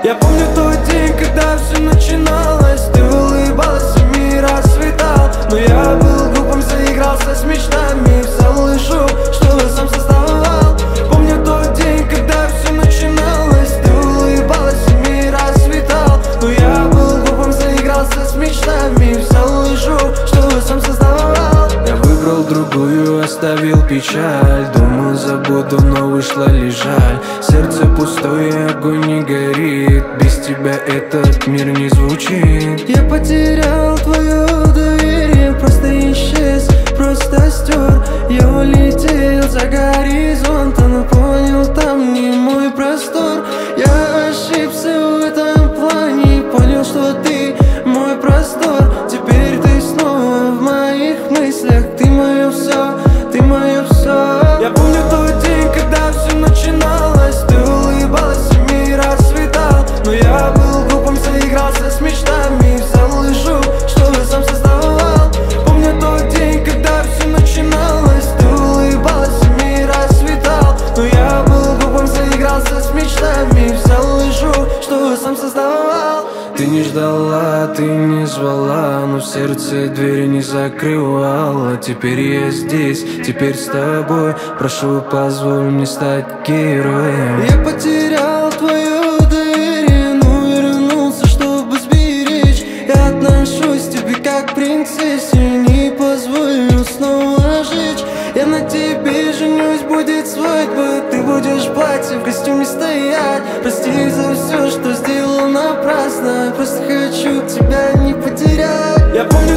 Я помню тот день, когда все начиналось. Ты улыбалась, и мир расцветал. Но я был глупым, заигрался с мечтами. Взял лыжу, что сам создавал. Помню тот день, когда все начиналось. Ты улыбалась, и мир расцветал. Но я был глупым, заигрался с мечтами. Взял лыжу, что сам создавал. Я выбрал другую, оставил печаль. Думал, забуду, но вышло лишь жаль. Сердце пустое, огонь не горит. Без тебя этот мир не звучит. Я потерял твое доверие, просто исчез, просто стер. Я улетел за горизонт, но понял, там не мой простор. Я ошибся в этом плане, понял, что ты мой простор. Теперь ты снова в моих мыслях, ты мое все, ты мое все. Я помню тот день, когда все начиналось. Ты улыбалась, и мир расцветал. Но я был глупым, заигрался с мечтами. Взял лыжу, что сам создавал. Помню тот день, когда все начиналось. Ты улыбалась, и мир расцветал. Но я был глупым, заигрался с мечтами. Взял лыжу, что сам создавал. Ты не ждала, ты не звала, но в сердце двери не закрывала. Теперь я здесь, теперь с тобой. Прошу, позволь мне стать героем. Я потерял твое доверие, но вернулся, чтобы сберечь. Я отношусь к тебе как к принцессе, не позволю снова жечь. Я на тебе женюсь, будет свадьба. Ты будешь в платье, в костюме стоять. Прости за все, что сделал напрасно. Просто хочу тебя не потерять. Я помню